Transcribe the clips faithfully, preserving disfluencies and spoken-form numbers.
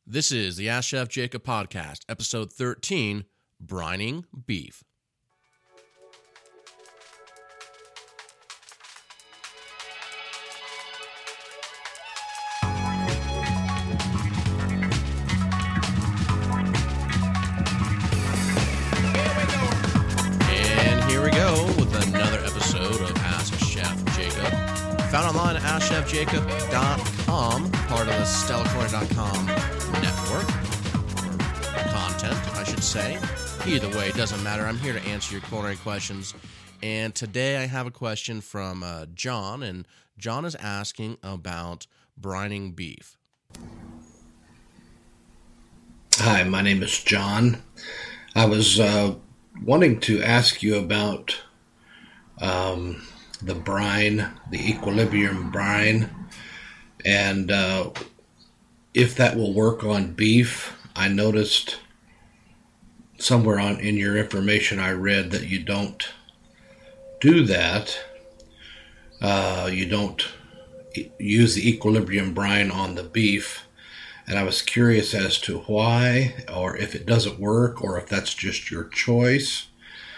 This is the Ask Chef Jacob podcast, episode thirteen, Brining Beef. And here we go with another episode of Ask Chef Jacob. Found online at ask chef jacob dot com, part of the stella culinary dot com network, or content, I should say. Either way, it doesn't matter. I'm here to answer your culinary questions. And today I have a question from uh, John, and John is asking about brining beef. Hi, my name is John. I was uh, wanting to ask you about um, the brine, the equilibrium brine, and uh, if that will work on beef. I noticed somewhere on in your information I read that you don't do that. Uh, you don't e- use the equilibrium brine on the beef. And I was curious as to why, or if it doesn't work, or if that's just your choice.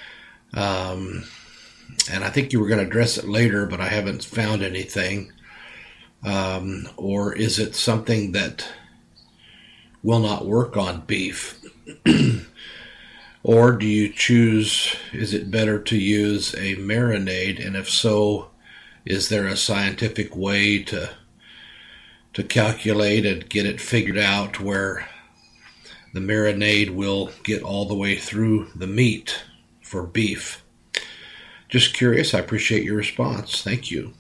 Um, and I think you were going to address it later, but I haven't found anything. Um, or is it something that will not work on beef? Or do you choose, is it better to use a marinade? And if so, is there a scientific way to to calculate and get it figured out where the marinade will get all the way through the meat for beef? Just curious. I appreciate your response. Thank you.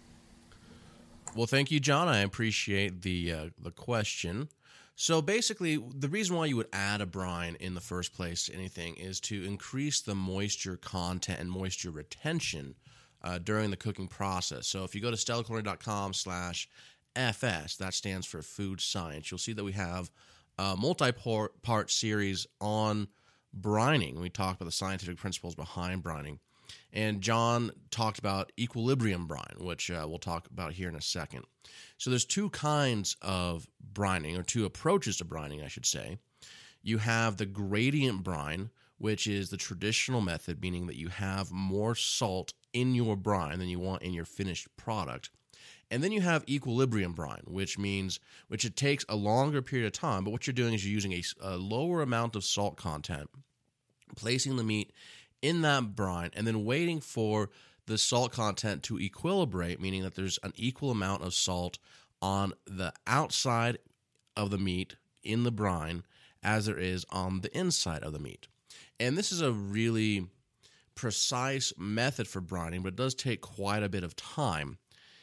Well, thank you, John. I appreciate the uh, the question. So basically, the reason why you would add a brine in the first place to anything is to increase the moisture content and moisture retention uh, during the cooking process. So if you go to stella culinary dot com slash F S, that stands for food science, you'll see that we have a multi-part series on brining. We talked about the scientific principles behind brining. And John talked about equilibrium brine, which uh, we'll talk about here in a second. So there's two kinds of brining, or two approaches to brining, I should say. You have the gradient brine, which is the traditional method, meaning that you have more salt in your brine than you want in your finished product. And then you have equilibrium brine, which means which it takes a longer period of time, but what you're doing is you're using a, a lower amount of salt content, placing the meat in that brine, and then waiting for the salt content to equilibrate, meaning that there's an equal amount of salt on the outside of the meat in the brine as there is on the inside of the meat. And this is a really precise method for brining, but it does take quite a bit of time.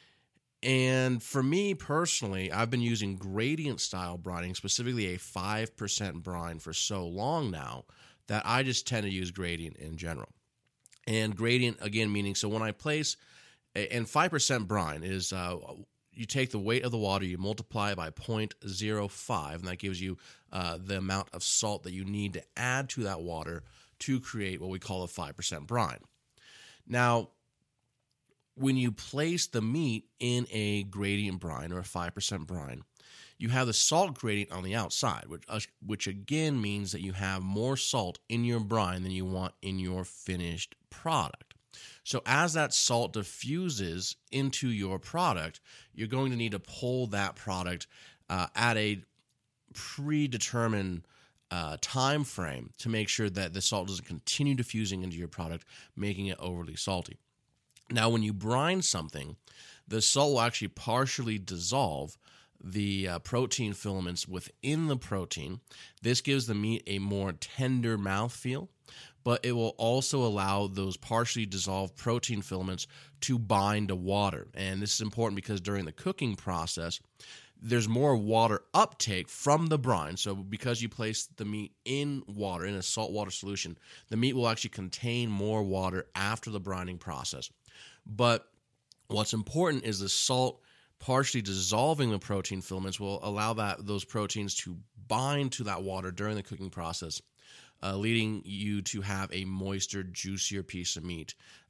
And for me personally, I've been using gradient style brining, specifically a five percent brine, for so long now that I just tend to use gradient in general. And gradient, again, meaning, so when I place, and five percent brine is, uh, you take the weight of the water, you multiply it by zero point zero five, and that gives you uh, the amount of salt that you need to add to that water to create what we call a five percent brine. Now, when you place the meat in a gradient brine or a five percent brine, you have the salt gradient on the outside, which, uh, which again means that you have more salt in your brine than you want in your finished product. So as that salt diffuses into your product, you're going to need to pull that product uh, at a predetermined uh, time frame to make sure that the salt doesn't continue diffusing into your product, making it overly salty. Now, when you brine something, the salt will actually partially dissolve the uh, protein filaments within the protein. This gives the meat a more tender mouthfeel, but it will also allow those partially dissolved protein filaments to bind to water. And this is important because during the cooking process, there's more water uptake from the brine. So because you place the meat in water, in a saltwater solution, the meat will actually contain more water after the brining process. But what's important is the salt partially dissolving the protein filaments will allow that those proteins to bind to that water during the cooking process, uh, leading you to have a moister, juicier piece of meat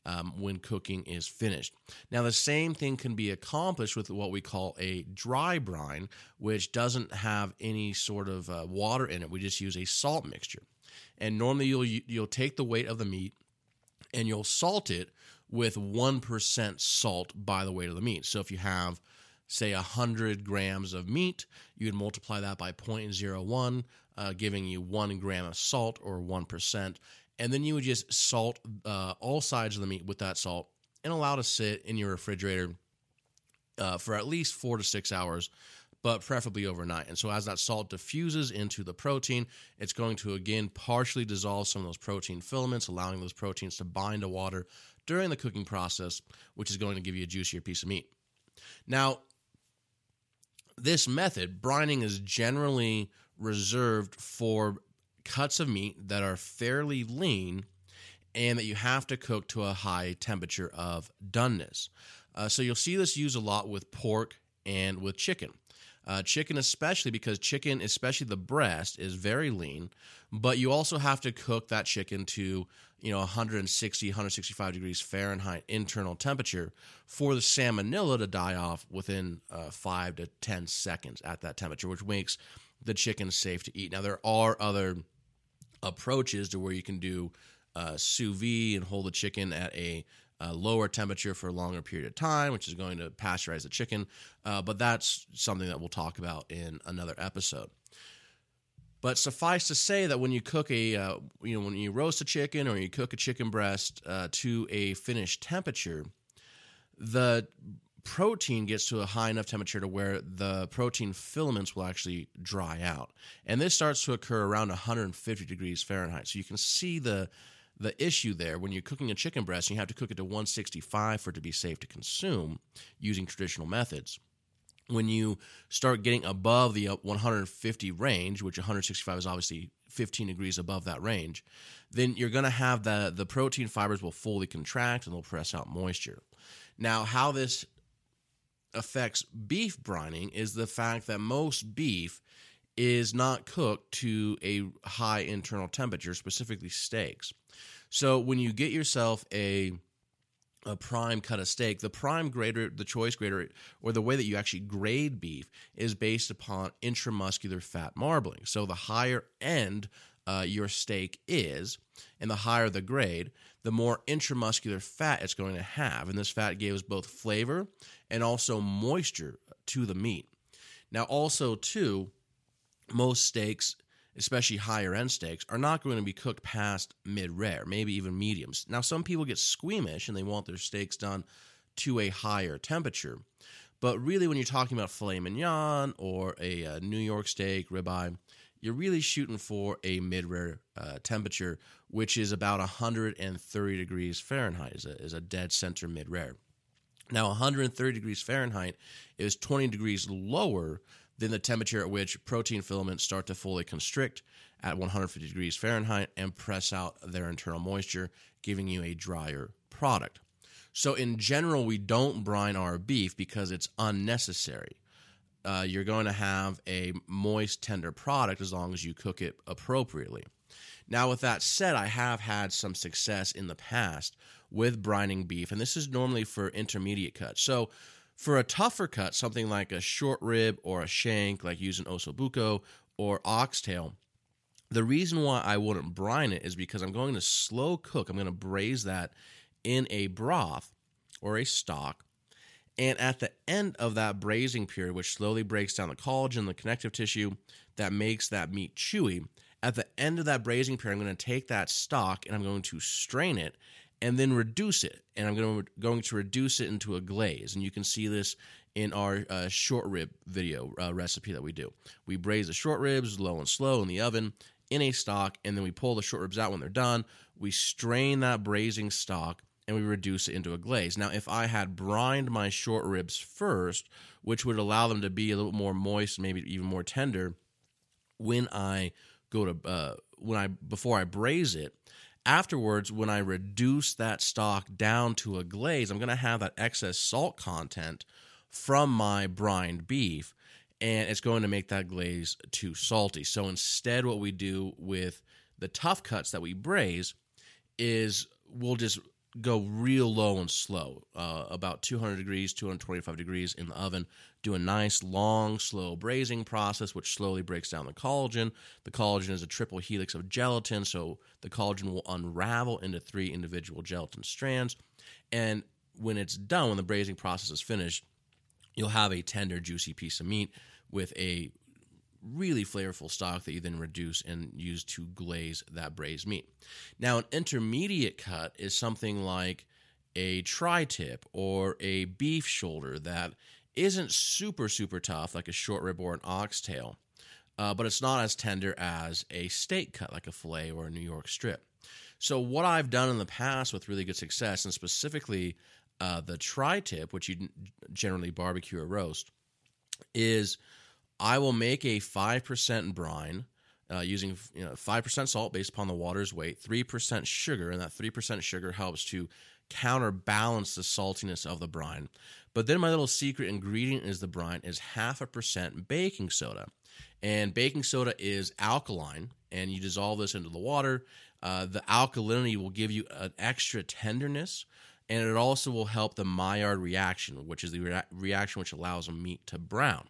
um, when cooking is finished. Now, the same thing can be accomplished with what we call a dry brine, which doesn't have any sort of uh, water in it. We just use a salt mixture. And normally you'll you'll take the weight of the meat and you'll salt it with one percent salt by the weight of the meat. So if you have, say, one hundred grams of meat, you would multiply that by zero point zero one, uh, giving you one gram of salt, or one percent. And then you would just salt uh, all sides of the meat with that salt and allow it to sit in your refrigerator uh, for at least four to six hours, but preferably overnight. And so as that salt diffuses into the protein, it's going to, again, partially dissolve some of those protein filaments, allowing those proteins to bind to water during the cooking process, which is going to give you a juicier piece of meat. Now, this method, brining, is generally reserved for cuts of meat that are fairly lean and that you have to cook to a high temperature of doneness. Uh, so you'll see this used a lot with pork and with chicken. Uh, chicken especially, because chicken, especially the breast, is very lean, but you also have to cook that chicken to, you know, one sixty, one sixty-five degrees Fahrenheit internal temperature for the salmonella to die off within uh, five to ten seconds at that temperature, which makes the chicken safe to eat. Now, there are other approaches to where you can do uh, sous vide and hold the chicken at a Uh, lower temperature for a longer period of time, which is going to pasteurize the chicken. Uh, but that's something that we'll talk about in another episode. But suffice to say that when you cook a, uh, you know, when you roast a chicken or you cook a chicken breast uh, to a finished temperature, the protein gets to a high enough temperature to where the protein filaments will actually dry out. And this starts to occur around one fifty degrees Fahrenheit. So you can see the The issue there when you're cooking a chicken breast, you have to cook it to one sixty-five for it to be safe to consume using traditional methods. When you start getting above the one fifty range, which one sixty-five is obviously fifteen degrees above that range, then you're going to have the, the protein fibers will fully contract and they'll press out moisture. Now, how this affects beef brining is the fact that most beef is not cooked to a high internal temperature, specifically steaks. So when you get yourself a a prime cut of steak, the prime grader, the choice grader, or the way that you actually grade beef is based upon intramuscular fat marbling. So the higher end uh, your steak is, and the higher the grade, the more intramuscular fat it's going to have. And this fat gives both flavor and also moisture to the meat. Now also, too, most steaks, especially higher-end steaks, are not going to be cooked past mid-rare, maybe even mediums. Now, some people get squeamish and they want their steaks done to a higher temperature. But really, when you're talking about filet mignon or a, a New York steak, ribeye, you're really shooting for a mid-rare uh, temperature, which is about one thirty degrees Fahrenheit, is a, is a dead center mid-rare. Now, one thirty degrees Fahrenheit is twenty degrees lower than the temperature at which protein filaments start to fully constrict at one fifty degrees Fahrenheit and press out their internal moisture, giving you a drier product. So in general, we don't brine our beef because it's unnecessary. Uh, you're going to have a moist, tender product as long as you cook it appropriately. Now, with that said, I have had some success in the past with brining beef, and this is normally for intermediate cuts. So for a tougher cut, something like a short rib or a shank, like using ossobuco or oxtail, the reason why I wouldn't brine it is because I'm going to slow cook. I'm going to braise that in a broth or a stock. And at the end of that braising period, which slowly breaks down the collagen, the connective tissue that makes that meat chewy, at the end of that braising period, I'm going to take that stock and I'm going to strain it and then reduce it. And I'm going to, going to reduce it into a glaze. And you can see this in our uh, short rib video uh, recipe that we do. We braise the short ribs low and slow in the oven in a stock, and then we pull the short ribs out when they're done. We strain that braising stock and we reduce it into a glaze. Now, if I had brined my short ribs first, which would allow them to be a little more moist, maybe even more tender, when I go to uh, when I before I braise it, afterwards, when I reduce that stock down to a glaze, I'm going to have that excess salt content from my brined beef, and it's going to make that glaze too salty. So instead, what we do with the tough cuts that we braise is we'll just go real low and slow, uh, about two hundred degrees, two hundred twenty-five degrees in the oven. Do a nice, long, slow braising process, which slowly breaks down the collagen. The collagen is a triple helix of gelatin, so the collagen will unravel into three individual gelatin strands. And when it's done, when the braising process is finished, you'll have a tender, juicy piece of meat with a really flavorful stock that you then reduce and use to glaze that braised meat. Now, an intermediate cut is something like a tri-tip or a beef shoulder that isn't super, super tough like a short rib or an oxtail, uh, but it's not as tender as a steak cut like a filet or a New York strip. So what I've done in the past with really good success, and specifically uh, the tri-tip, which you generally barbecue or roast, is I will make a five percent brine uh, using you know, five percent salt based upon the water's weight, three percent sugar, and that three percent sugar helps to counterbalance the saltiness of the brine. But then my little secret ingredient is the brine is half a percent baking soda. And baking soda is alkaline, and you dissolve this into the water. Uh, the alkalinity will give you an extra tenderness, and it also will help the Maillard reaction, which is the rea- reaction which allows a meat to brown.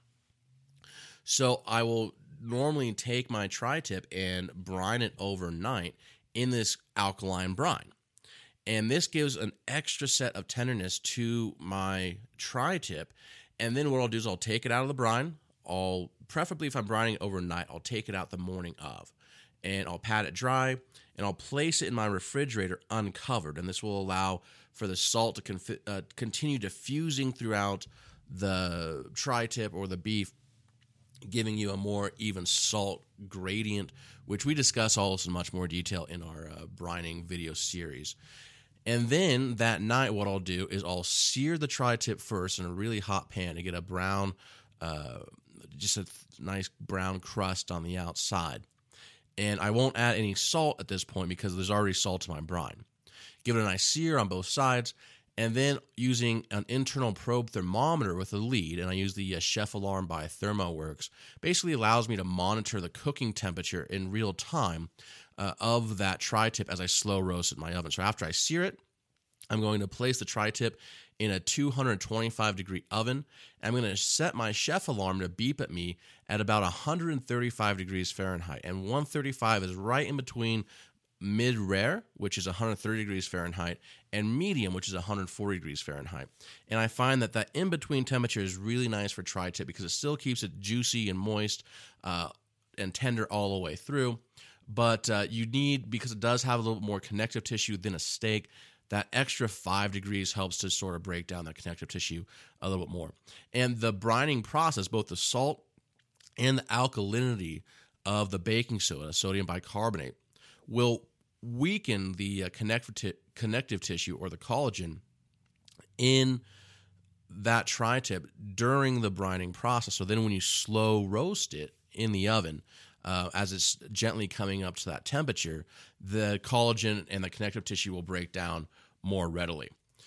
So I will normally take my tri-tip and brine it overnight in this alkaline brine. And this gives an extra set of tenderness to my tri-tip. And then what I'll do is I'll take it out of the brine. I'll, preferably if I'm brining it overnight, I'll take it out the morning of. And I'll pat it dry, and I'll place it in my refrigerator uncovered. And this will allow for the salt to confi- uh, continue diffusing throughout the tri-tip or the beef, giving you a more even salt gradient, which we discuss all this in much more detail in our uh, brining video series. And then that night, what I'll do is I'll sear the tri-tip first in a really hot pan to get a brown, uh, just a nice brown crust on the outside. And I won't add any salt at this point because there's already salt in my brine. Give it a nice sear on both sides. And then using an internal probe thermometer with a lead, and I use the uh, Chef Alarm by ThermoWorks, basically allows me to monitor the cooking temperature in real time uh, of that tri-tip as I slow roast it in my oven. So after I sear it, I'm going to place the tri-tip in a two hundred twenty-five degree oven. And I'm going to set my Chef Alarm to beep at me at about one hundred thirty-five degrees Fahrenheit. And one thirty-five is right in between mid-rare, which is one hundred thirty degrees Fahrenheit, and medium, which is one hundred forty degrees Fahrenheit. And I find that that in-between temperature is really nice for tri-tip because it still keeps it juicy and moist uh, and tender all the way through. But uh, you need, because it does have a little bit more connective tissue than a steak, that extra five degrees helps to sort of break down that connective tissue a little bit more. And the brining process, both the salt and the alkalinity of the baking soda, sodium bicarbonate, will weaken the uh, connective, t- connective tissue or the collagen in that tri-tip during the brining process. So then when you slow roast it in the oven, uh, as it's gently coming up to that temperature, the collagen and the connective tissue will break down more readily.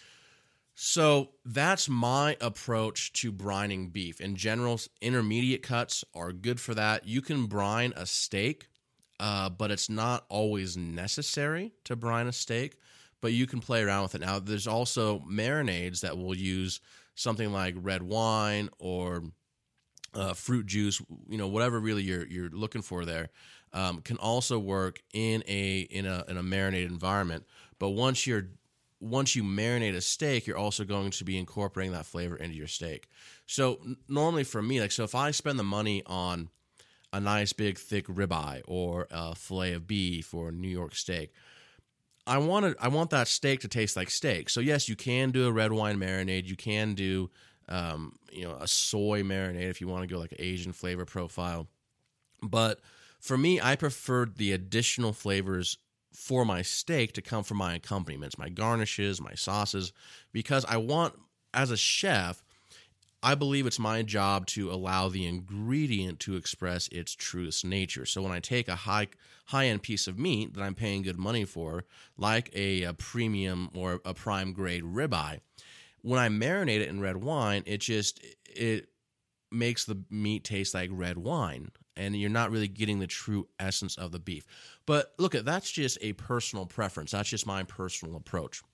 So that's my approach to brining beef. In general, intermediate cuts are good for that. You can brine a steak, Uh, but it's not always necessary to brine a steak, but you can play around with it. Now, there's also marinades that will use something like red wine or uh, fruit juice, you know, whatever really you're you're looking for there, um, can also work in a in a in a marinated environment. But once you're once you marinate a steak, you're also going to be incorporating that flavor into your steak. So n- normally for me, like so, if I spend the money on a nice big thick ribeye or a fillet of beef or a New York steak, I want to, I want that steak to taste like steak. So yes, you can do a red wine marinade. You can do um, you know a soy marinade if you want to go like an Asian flavor profile. But for me, I prefer the additional flavors for my steak to come from my accompaniments, my garnishes, my sauces, because I want, as a chef, I believe it's my job to allow the ingredient to express its truest nature. So when I take a high high-end piece of meat that I'm paying good money for, like a, a premium or a prime grade ribeye, when I marinate it in red wine, it just it makes the meat taste like red wine, and you're not really getting the true essence of the beef. But look, that's just a personal preference. That's just my personal approach.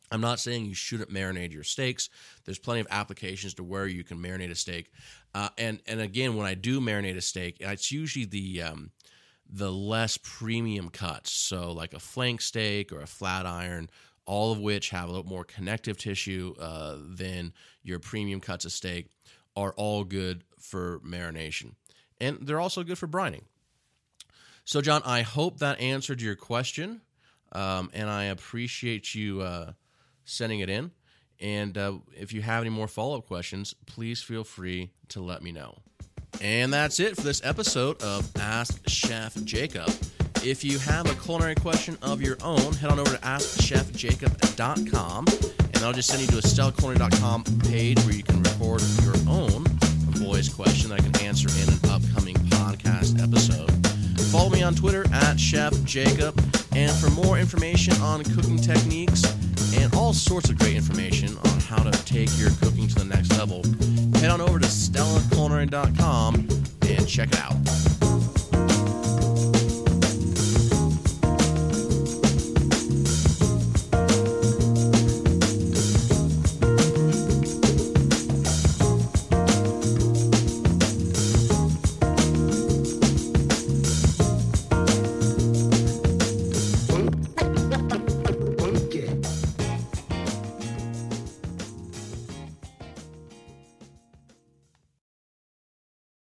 I'm not saying you shouldn't marinate your steaks. There's plenty of applications to where you can marinate a steak. Uh, and and again, when I do marinate a steak, it's usually the um, the less premium cuts. So like a flank steak or a flat iron, all of which have a little more connective tissue uh, than your premium cuts of steak, are all good for marination. And they're also good for brining. So, John, I hope that answered your question, um, and I appreciate you uh, sending it in. And uh, if you have any more follow-up questions, please feel free to let me know. And that's it for this episode of Ask Chef Jacob. If you have a culinary question of your own, head on over to ask chef jacob dot com, and I'll just send you to a stella culinary dot com page where you can record your own voice question that I can answer in an upcoming podcast episode. Follow me on Twitter at Chef Jacob, and for more information on cooking techniques and all sorts of great information on how to take your cooking to the next level, head on over to stella culinary dot com and check it out.